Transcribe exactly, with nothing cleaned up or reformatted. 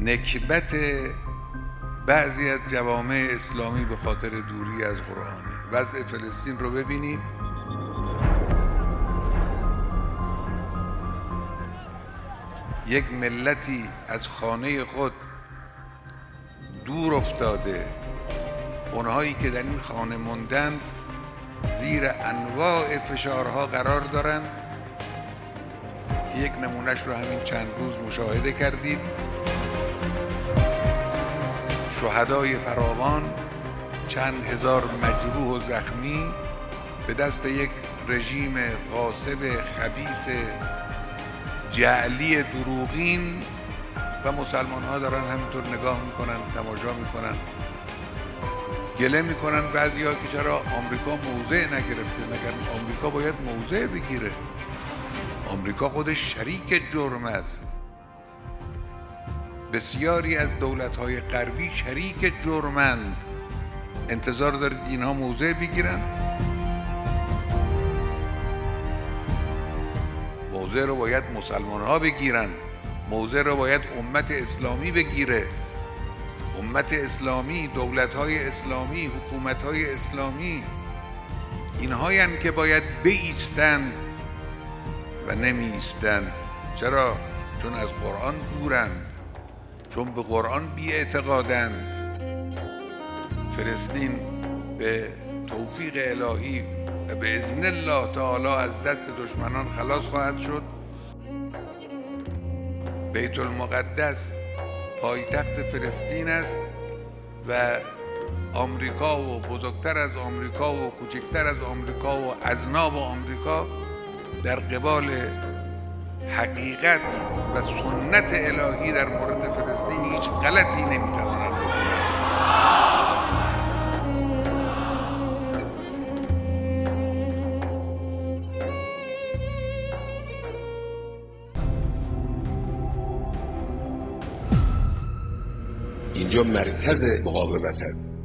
نکبت بعضی از جوامع اسلامی به خاطر دوری از قرآن. وضع فلسطین رو ببینید. یک ملتی از خانه خود دور افتاده، اونهایی که در این خانه موندند زیر انواع فشارها قرار دارند. یک نمونهش رو همین چند روز مشاهده کردید. شهدای فراوان، چند هزار مجروح و زخمی به دست یک رژیم غاصب خبیث جعلی دروغین و مسلمان ها دارن همینطور نگاه میکنن، تماشا میکنن، گله میکنن بعضی ها که چرا آمریکا موضع نگرفته. مگر آمریکا باید موضع بگیره؟ آمریکا خودش شریک جرم است. بسیاری از دولت‌های غربی شریک جرمند. انتظار دارید اینها موضع بگیرن؟ موضع رو باید مسلمان‌ها بگیرن. موضع رو باید امت اسلامی بگیره. امت اسلامی، دولت‌های اسلامی، حکومت‌های اسلامی، اینهایی هستند که باید بایستند و نمی‌ایستند. چرا؟ چون از قرآن دورند، چون به قرآن بی‌اعتقادند. فلسطین به توفیق الهی و به اذن الله تعالی از دست دشمنان خلاص خواهد شد. بیت المقدس پایتخت فلسطین است و آمریکا و بزرگتر از آمریکا و کوچکتر از آمریکا و اذناب آمریکا در قبال حقیقت و سنت الهی در مورد فلسطین هیچ غلطی نمیتوانند بکنند. اینجا مرکز مقاومت است.